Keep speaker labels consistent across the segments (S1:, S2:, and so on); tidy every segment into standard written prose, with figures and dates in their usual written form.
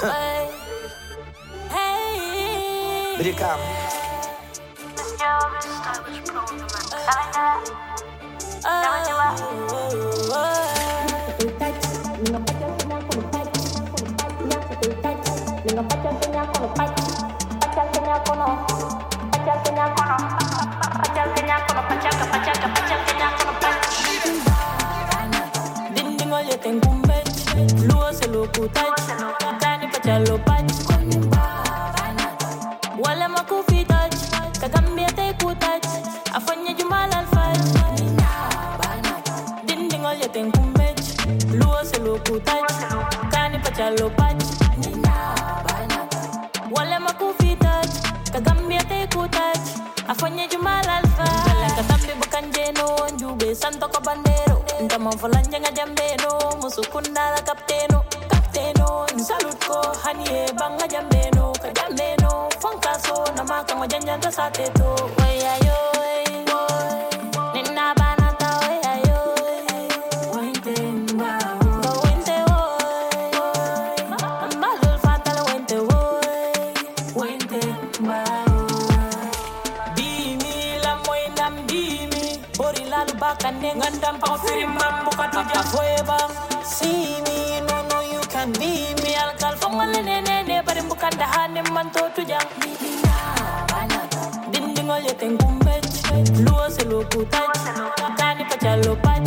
S1: Hey.
S2: Bricam.
S1: Tengo un becho, luego se lo puta, cani pa chalo pach. Wala makufi touch, kakambia te kutach, afanya jumal alfaj. Dinding all ya tengo un becho, luego se lo puta, cani pa chalo pach. Wala makufi touch, kakambia te kutach, afanya jumal alfaj. Katambi bukan jeno, jube santo ko bandero. Ntama falanja nga jambeno, musukunda la kapteno. Kapteno, salut ko, hanie banga jambeno. Kajambeno, fonkaso, namaka majanja sateto. Weyayo, nina banata, weyayo. Wente mbao, wente woy. Ambalul fatal, wente woy. Wente mbao. Dimi la moinam dimi. Bori lalu bakande ngandam pa firimam buka tuja foeba. See me, no you can be me. Alkal fongale ne barim bukan dahane manto tuja. Dindingol ye tengumbet, luo se lo putaj, kani pa chalo pach.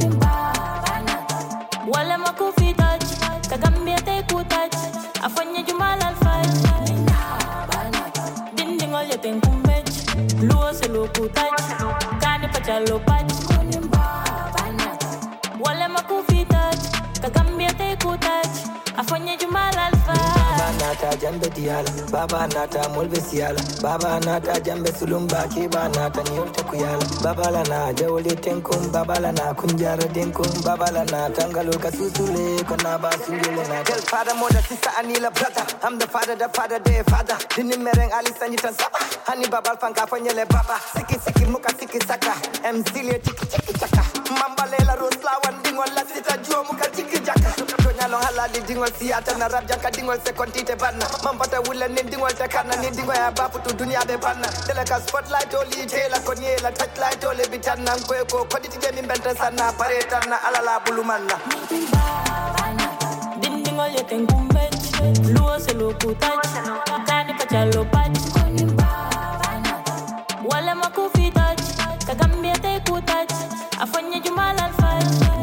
S1: Wala makufi touch, kagambia te kutaj, afanya jumal alfaj. Dindingol ye tengumbet, luo se lo putaj, kani pa chalo pach. Wala makufi touch, kagambia te kutaj, afanya jumal alfaj.
S2: Baba nata jambe diala, baba nata mulbe siala, baba nata jambe sulumba kiba nata nyote kuyala. Baba lana jawli tenkum, baba lana kunjara denkum, baba lana tangalo kasusule kona basule na. Tell father, mother, sister, Anila, brother. I'm the father, their father. Dini mereng ali sanjitan sapa. Hani baba fanka fanyele baba. Siki muka siki saka. Mzilie tiki chaka. Mamba lela rosla wan dingol la sita juo muka tiki jaka. Donya long halali dingol siata na rap janka dingol sekontite bana. Mambata wula ni dingol tekana ni dingol ya bapu tu dunia be bana. Teleka spotlight oli tela konyela touchlight oli bitana mkweko koditi jeni mbenta sana paretana alala bulumana.
S1: Dindingol ye tengumbet, luo se lo putaj, kani pa chalo pach. Wala makufi touch, kagambia te kutaj, afanya jumal alfaj.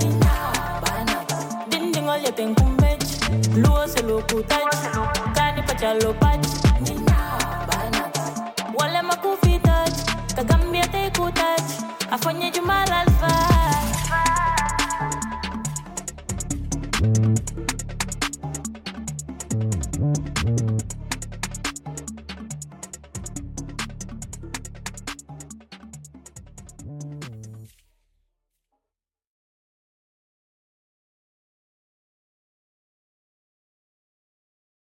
S1: Dindingol ye tengumbet, luo se lo putaj, kani pa chalo pach. Wala makufi touch, kagambia te kutaj, afanya jumal alfaj.